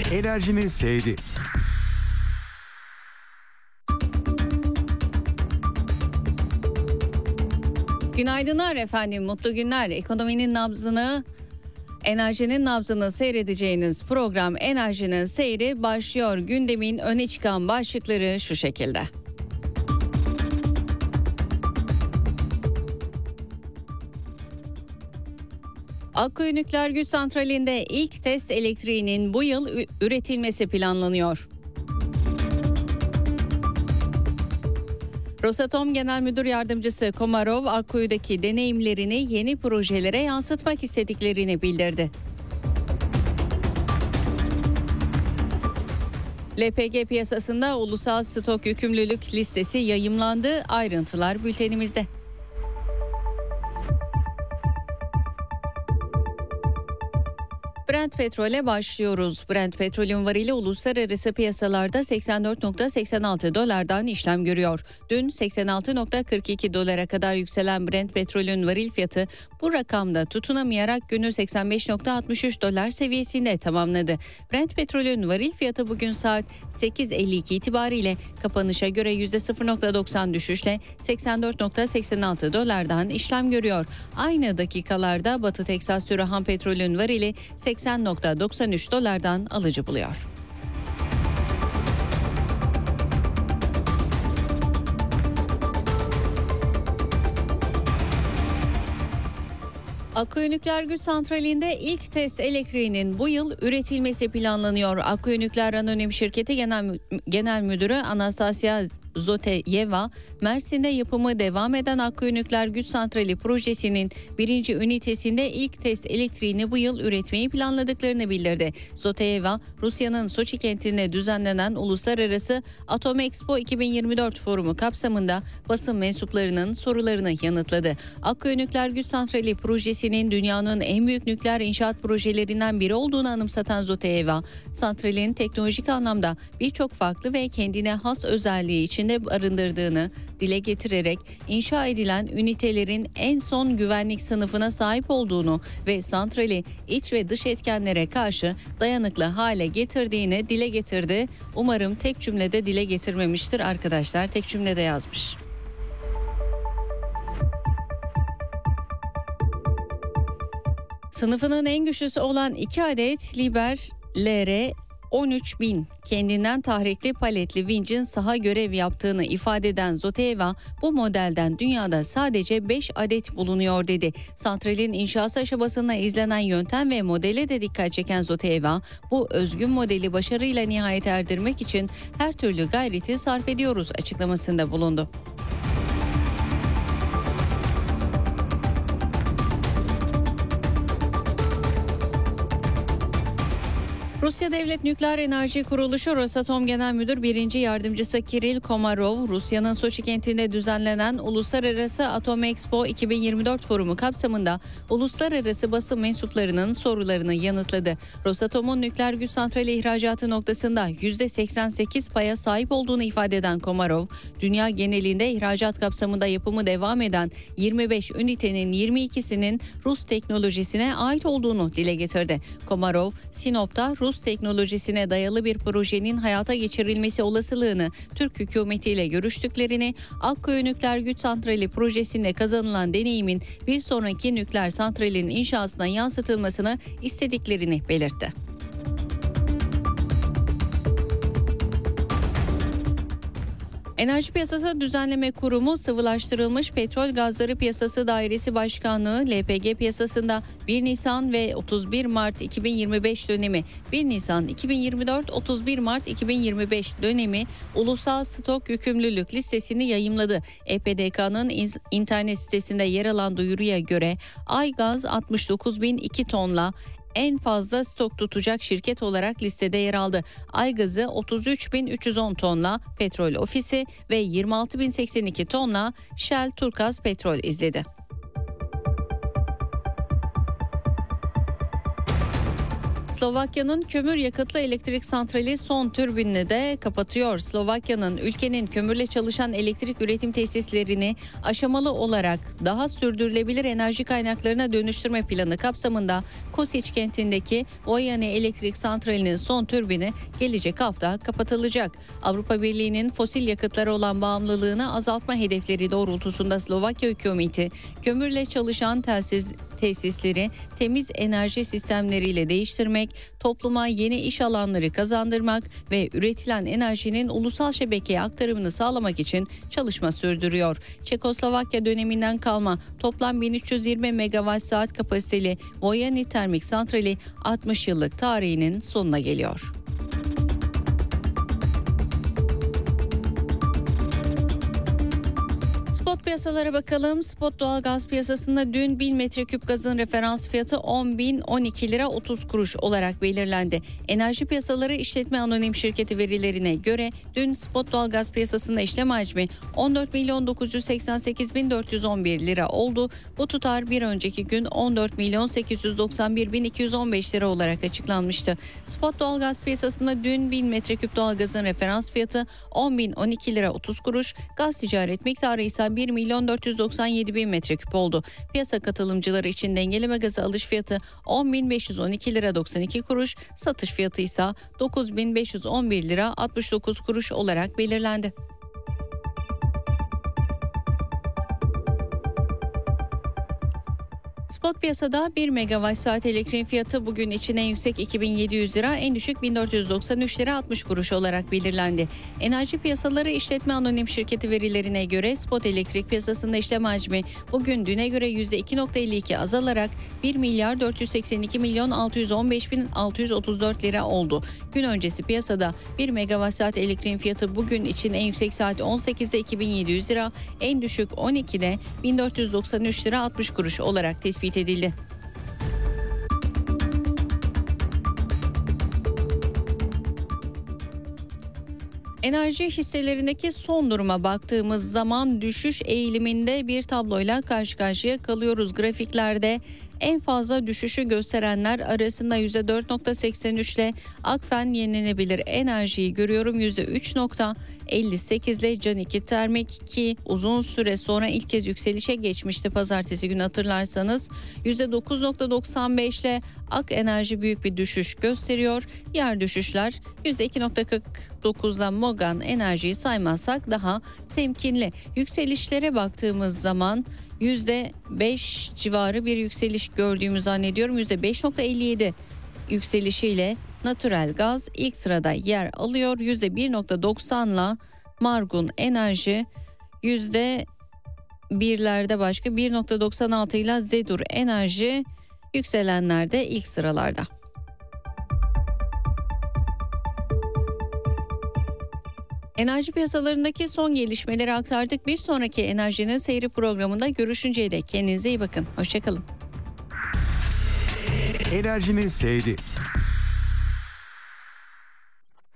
Enerjinin seyri. Günaydınlar efendim, mutlu günler. Ekonominin nabzını, enerjinin nabzını seyredeceğiniz program Enerjinin Seyri başlıyor. Gündemin öne çıkan başlıkları şu şekilde. Akkuyu Nükleer Güç Santrali'nde ilk test elektriğinin bu yıl üretilmesi planlanıyor. Rosatom Genel Müdür Yardımcısı Komarov, Akkuyu'daki deneyimlerini yeni projelere yansıtmak istediklerini bildirdi. LPG piyasasında ulusal stok yükümlülük listesi yayımlandı. Ayrıntılar bültenimizde. Brent petrole başlıyoruz. Brent petrolün varili uluslararası piyasalarda 84.86 dolardan işlem görüyor. Dün 86.42 dolara kadar yükselen Brent petrolün varil fiyatı bu rakamda tutunamayarak günü 85.63 dolar seviyesinde tamamladı. Brent petrolün varil fiyatı bugün saat 8.52 itibariyle kapanışa göre %0.90 düşüşle 84.86 dolardan işlem görüyor. Aynı dakikalarda Batı Teksas türü ham petrolün varili 80.93 dolardan alıcı buluyor. Akkuyu Nükleer Güç Santrali'nde ilk test elektriğinin bu yıl üretilmesi planlanıyor. Akkuyu Nükleer Anonim Şirketi Genel Müdürü Anastasia Zoteyeva, Mersin'de yapımı devam eden Akkuyu Nükleer Güç Santrali projesinin birinci ünitesinde ilk test elektriğini bu yıl üretmeyi planladıklarını bildirdi. Zoteyeva, Rusya'nın Soçi kentinde düzenlenen Uluslararası Atom Expo 2024 forumu kapsamında basın mensuplarının sorularını yanıtladı. Akkuyu Nükleer Güç Santrali projesinin dünyanın en büyük nükleer inşaat projelerinden biri olduğunu anımsatan Zoteyeva, santralin teknolojik anlamda birçok farklı ve kendine has özelliği içinde barındırdığını dile getirerek inşa edilen ünitelerin en son güvenlik sınıfına sahip olduğunu ve santrali iç ve dış etkenlere karşı dayanıklı hale getirdiğini dile getirdi. Umarım tek cümlede dile getirmemiştir arkadaşlar, tek cümlede yazmış. Sınıfının en güçlüsü olan 2 adet Liber LR 13.000 kendinden tahrikli paletli vincin saha görev yaptığını ifade eden Zoteyeva, bu modelden dünyada sadece 5 adet bulunuyor dedi. Santralin inşası aşamasında izlenen yöntem ve modele de dikkat çeken Zoteyeva, bu özgün modeli başarıyla nihayete erdirmek için her türlü gayreti sarf ediyoruz açıklamasında bulundu. Rusya Devlet Nükleer Enerji Kuruluşu Rosatom Genel Müdür 1. Yardımcısı Kiril Komarov, Rusya'nın Soçi kentinde düzenlenen Uluslararası Atom Expo 2024 forumu kapsamında uluslararası basın mensuplarının sorularını yanıtladı. Rosatom'un nükleer güç santrali ihracatı noktasında %88 paya sahip olduğunu ifade eden Komarov, dünya genelinde ihracat kapsamında yapımı devam eden 25 ünitenin 22'sinin Rus teknolojisine ait olduğunu dile getirdi. Komarov, Sinop'ta Rus teknolojisine dayalı bir projenin hayata geçirilmesi olasılığını Türk hükümetiyle görüştüklerini, Akkuyu Nükleer Güç Santrali projesinde kazanılan deneyimin bir sonraki nükleer santralin inşasına yansıtılmasını istediklerini belirtti. Enerji Piyasası Düzenleme Kurumu Sıvılaştırılmış Petrol Gazları Piyasası Dairesi Başkanlığı LPG piyasasında 1 Nisan ve 31 Mart 2025 dönemi, 1 Nisan 2024 31 Mart 2025 dönemi ulusal stok yükümlülük listesini yayımladı. EPDK'nın internet sitesinde yer alan duyuruya göre Aygaz 69.002 tonla en fazla stok tutacak şirket olarak listede yer aldı. Aygaz'ı 33.310 tonla Petrol Ofisi ve 26.082 tonla Shell Turkaz Petrol izledi. Slovakya'nın kömür yakıtlı elektrik santrali son türbinini de kapatıyor. Slovakya'nın ülkenin kömürle çalışan elektrik üretim tesislerini aşamalı olarak daha sürdürülebilir enerji kaynaklarına dönüştürme planı kapsamında Kosic kentindeki Vojani elektrik santralinin son türbini gelecek hafta kapatılacak. Avrupa Birliği'nin fosil yakıtlara olan bağımlılığını azaltma hedefleri doğrultusunda Slovakya hükümeti kömürle çalışan tesisleri temiz enerji sistemleriyle değiştirmek, topluma yeni iş alanları kazandırmak ve üretilen enerjinin ulusal şebekeye aktarımını sağlamak için çalışma sürdürüyor. Çekoslovakya döneminden kalma toplam 1320 megawatt saat kapasiteli Vojani termik santrali 60 yıllık tarihinin sonuna geliyor. Spot piyasalara bakalım. Spot doğalgaz piyasasında dün 1000 metreküp gazın referans fiyatı 10.012 lira 30 kuruş olarak belirlendi. Enerji Piyasaları İşletme Anonim Şirketi verilerine göre dün spot doğalgaz piyasasında işlem hacmi 14.988.411 lira oldu. Bu tutar bir önceki gün 14.891.215 lira olarak açıklanmıştı. Spot doğalgaz piyasasında dün 1000 metreküp doğalgazın referans fiyatı 10.012 lira 30 kuruş, gaz ticaret miktarı ise 1.497.000 metreküp oldu. Piyasa katılımcıları için dengeleme gazı alış fiyatı 10.512 lira 92 kuruş, satış fiyatı ise 9.511 lira 69 kuruş olarak belirlendi. Spot piyasada 1 megawatt saat elektriğin fiyatı bugün için en yüksek 2700 lira, en düşük 1493 lira 60 kuruş olarak belirlendi. Enerji Piyasaları İşletme Anonim Şirketi verilerine göre spot elektrik piyasasında işlem hacmi bugün düne göre %2.52 azalarak 1 milyar 482 milyon 615 bin 634 lira oldu. Gün öncesi piyasada 1 megawatt saat elektriğin fiyatı bugün için en yüksek saat 18'de 2700 lira, en düşük 12'de 1493 lira 60 kuruş olarak tespit edildi. Enerji hisselerindeki son duruma baktığımız zaman düşüş eğiliminde bir tabloyla karşı karşıya kalıyoruz. Grafiklerde en fazla düşüşü gösterenler arasında %4.83 ile Akfen Yenilenebilir Enerji'yi görüyorum. %3.58 ile Can2 Termik, ki uzun süre sonra ilk kez yükselişe geçmişti pazartesi günü hatırlarsanız. %9.95 ile Ak Enerji büyük bir düşüş gösteriyor. Diğer düşüşler %2.49 ile Mogan Enerji'yi saymazsak daha temkinli. Yükselişlere baktığımız zaman %5 civarı bir yükseliş gördüğümü zannediyorum. %5.57 yükselişiyle Natural Gaz ilk sırada yer alıyor. %1.90'la Margun Enerji, %1'lerde başka 1.96 ile Zedur Enerji yükselenlerde ilk sıralarda. Enerji piyasalarındaki son gelişmeleri aktardık. Bir sonraki Enerjinin Seyri programında görüşünceye dek kendinize iyi bakın. Hoşçakalın. Enerjinin Seyri.